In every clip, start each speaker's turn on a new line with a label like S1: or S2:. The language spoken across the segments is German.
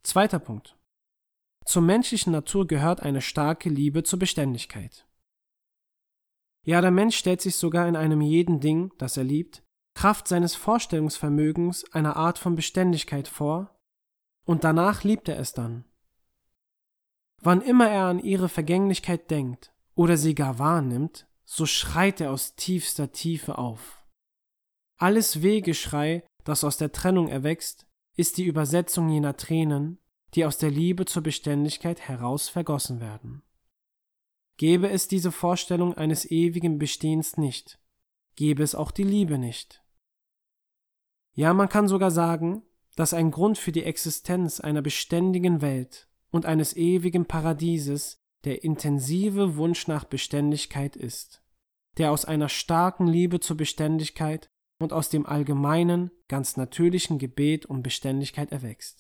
S1: Zweiter Punkt. Zur menschlichen Natur gehört eine starke Liebe zur Beständigkeit. Ja, der Mensch stellt sich sogar in einem jeden Ding, das er liebt, Kraft seines Vorstellungsvermögens eine Art von Beständigkeit vor, und danach liebt er es dann. Wann immer er an ihre Vergänglichkeit denkt oder sie gar wahrnimmt, so schreit er aus tiefster Tiefe auf. Alles Wehgeschrei, das aus der Trennung erwächst, ist die Übersetzung jener Tränen, die aus der Liebe zur Beständigkeit heraus vergossen werden. Gäbe es diese Vorstellung eines ewigen Bestehens nicht, gäbe es auch die Liebe nicht. Ja, man kann sogar sagen, dass ein Grund für die Existenz einer beständigen Welt und eines ewigen Paradieses der intensive Wunsch nach Beständigkeit ist, der aus einer starken Liebe zur Beständigkeit und aus dem allgemeinen, ganz natürlichen Gebet um Beständigkeit erwächst.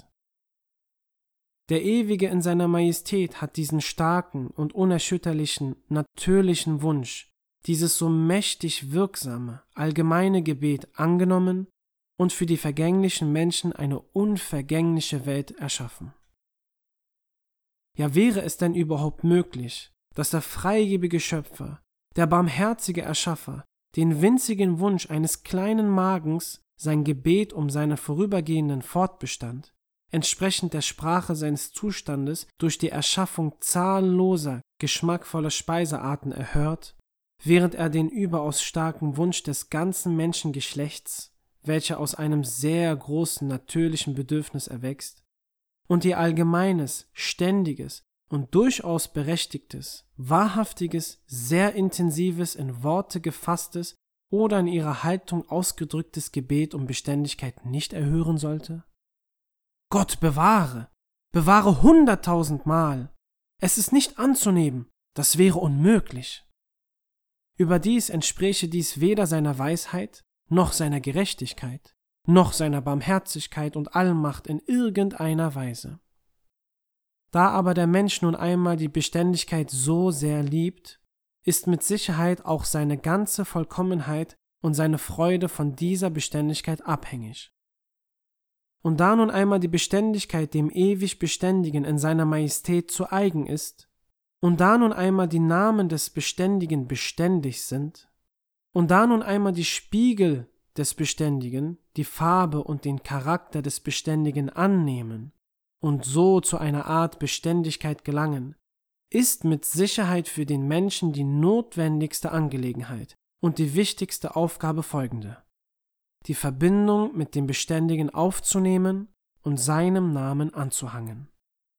S1: Der Ewige in seiner Majestät hat diesen starken und unerschütterlichen, natürlichen Wunsch, dieses so mächtig wirksame, allgemeine Gebet angenommen und für die vergänglichen Menschen eine unvergängliche Welt erschaffen. Ja, wäre es denn überhaupt möglich, dass der freigebige Schöpfer, der barmherzige Erschaffer, den winzigen Wunsch eines kleinen Magens, sein Gebet um seinen vorübergehenden Fortbestand, entsprechend der Sprache seines Zustandes durch die Erschaffung zahlloser, geschmackvoller Speisearten erhört, während er den überaus starken Wunsch des ganzen Menschengeschlechts, welcher aus einem sehr großen natürlichen Bedürfnis erwächst, und ihr allgemeines, ständiges und durchaus berechtigtes, wahrhaftiges, sehr intensives, in Worte gefasstes oder in ihrer Haltung ausgedrücktes Gebet um Beständigkeit nicht erhören sollte? Gott bewahre, bewahre 100.000 Mal. Es ist nicht anzunehmen, das wäre unmöglich. Überdies entspräche dies weder seiner Weisheit, noch seiner Gerechtigkeit, noch seiner Barmherzigkeit und Allmacht in irgendeiner Weise. Da aber der Mensch nun einmal die Beständigkeit so sehr liebt, ist mit Sicherheit auch seine ganze Vollkommenheit und seine Freude von dieser Beständigkeit abhängig. Und da nun einmal die Beständigkeit dem ewig Beständigen in seiner Majestät zu eigen ist, und da nun einmal die Namen des Beständigen beständig sind, und da nun einmal die Spiegel des Beständigen die Farbe und den Charakter des Beständigen annehmen und so zu einer Art Beständigkeit gelangen, ist mit Sicherheit für den Menschen die notwendigste Angelegenheit und die wichtigste Aufgabe folgende: die Verbindung mit dem Beständigen aufzunehmen und seinem Namen anzuhangen.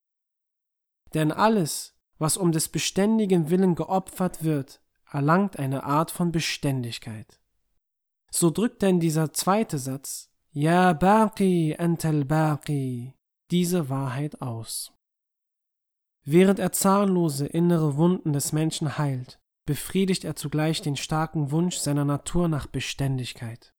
S1: Denn alles, was um des Beständigen willen geopfert wird, erlangt eine Art von Beständigkeit. So drückt denn dieser zweite Satz, Ja Baqi antal Baqi, diese Wahrheit aus. Während er zahllose innere Wunden des Menschen heilt, befriedigt er zugleich den starken Wunsch seiner Natur nach Beständigkeit.